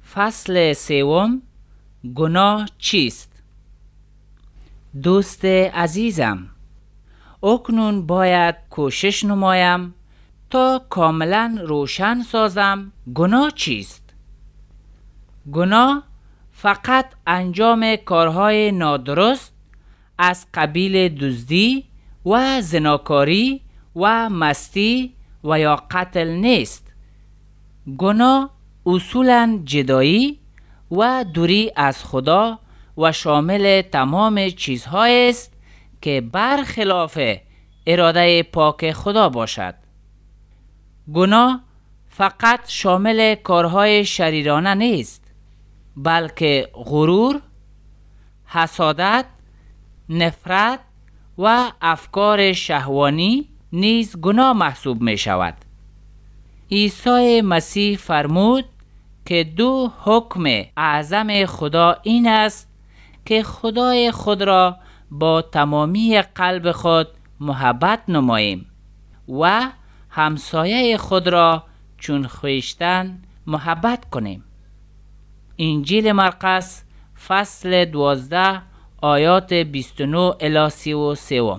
فصل سوم، گناه چیست؟ دوست عزیزم، اکنون باید کوشش نمایم تا کاملا روشن سازم گناه چیست. گناه فقط انجام کارهای نادرست از قبیل دزدی و زناکاری و مستی و یا قتل نیست. گناه اصولاً جدایی و دوری از خدا و شامل تمام چیزهایی است که برخلاف اراده پاک خدا باشد. گناه فقط شامل کارهای شریرانه نیست، بلکه غرور، حسادت، نفرت و افکار شهوانی نیز گناه محسوب می شود. عیسی مسیح فرمود که دو حکم اعظم خدا این است که خدای خود را با تمامی قلب خود محبت نماییم و همسایه خود را چون خویشتن محبت کنیم. انجیل مرقس فصل 12 آیات 29 الی 33.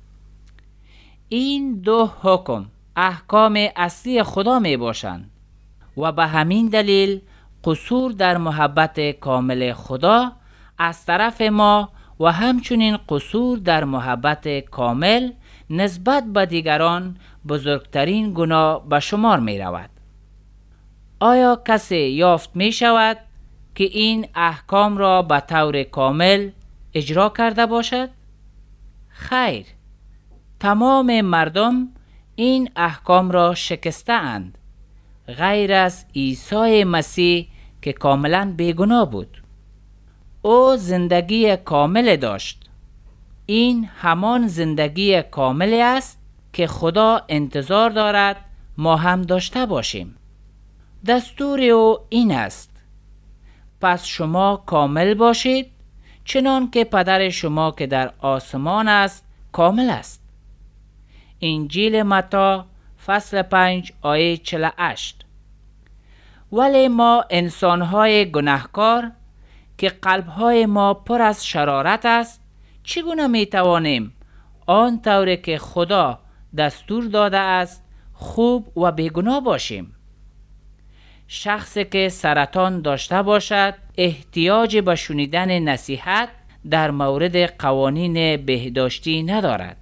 این دو حکم احکام اصلی خدا می باشند و به همین دلیل قصور در محبت کامل خدا از طرف ما و همچنین قصور در محبت کامل نسبت به دیگران بزرگترین گناه به شمار می رود. آیا کسی یافت می شود که این احکام را به طور کامل اجرا کرده باشد؟ خیر، تمام مردم این احکام را شکسته اند، غیر از عیسی مسیح که کاملا بیگناه بود. او زندگی کامل داشت. این همان زندگی کاملی است که خدا انتظار دارد ما هم داشته باشیم. دستور او این است: پس شما کامل باشید چنان که پدر شما که در آسمان است کامل است. انجیل متی فصل 5 آیه 48. ولی ما انسان‌های گناهکار که قلب‌های ما پر از شرارت است، چگونه می‌توانیم آن طوری که خدا دستور داده است خوب و بیگناه باشیم؟ شخصی که سرطان داشته باشد احتیاج به شنیدن نصیحت در مورد قوانین بهداشتی ندارد.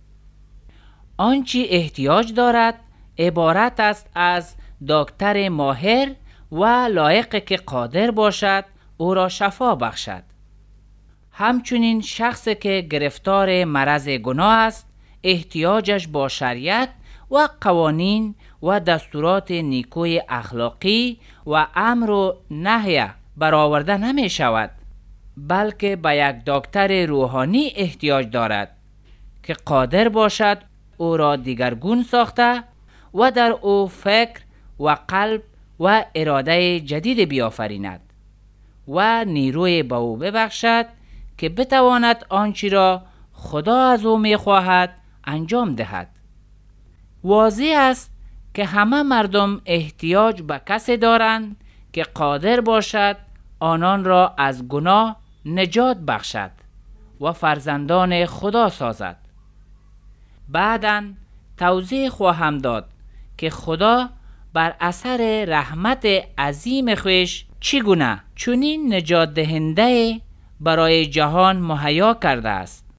آنچه احتیاج دارد عبارت است از دکتر ماهر و لایق که قادر باشد او را شفا بخشد. همچنین شخصی که گرفتار مرض گناه است احتیاجش با شریعت و قوانین و دستورات نیکوی اخلاقی و امر و نهی برآورده نمی شود، بلکه به یک دکتر روحانی احتیاج دارد که قادر باشد او را دیگرگون ساخته و در او فکر و قلب و اراده جدید بیافریند و نیروی به او ببخشد که بتواند آنچه را خدا از او می‌خواهد انجام دهد. واضح است که همه مردم احتیاج به کسی دارند که قادر باشد آنان را از گناه نجات بخشد و فرزندان خدا سازد. بعداً توضیح خواهم داد که خدا بر اثر رحمت عظیم خویش چگونه چنین نجات دهنده برای جهان مهیا کرده است.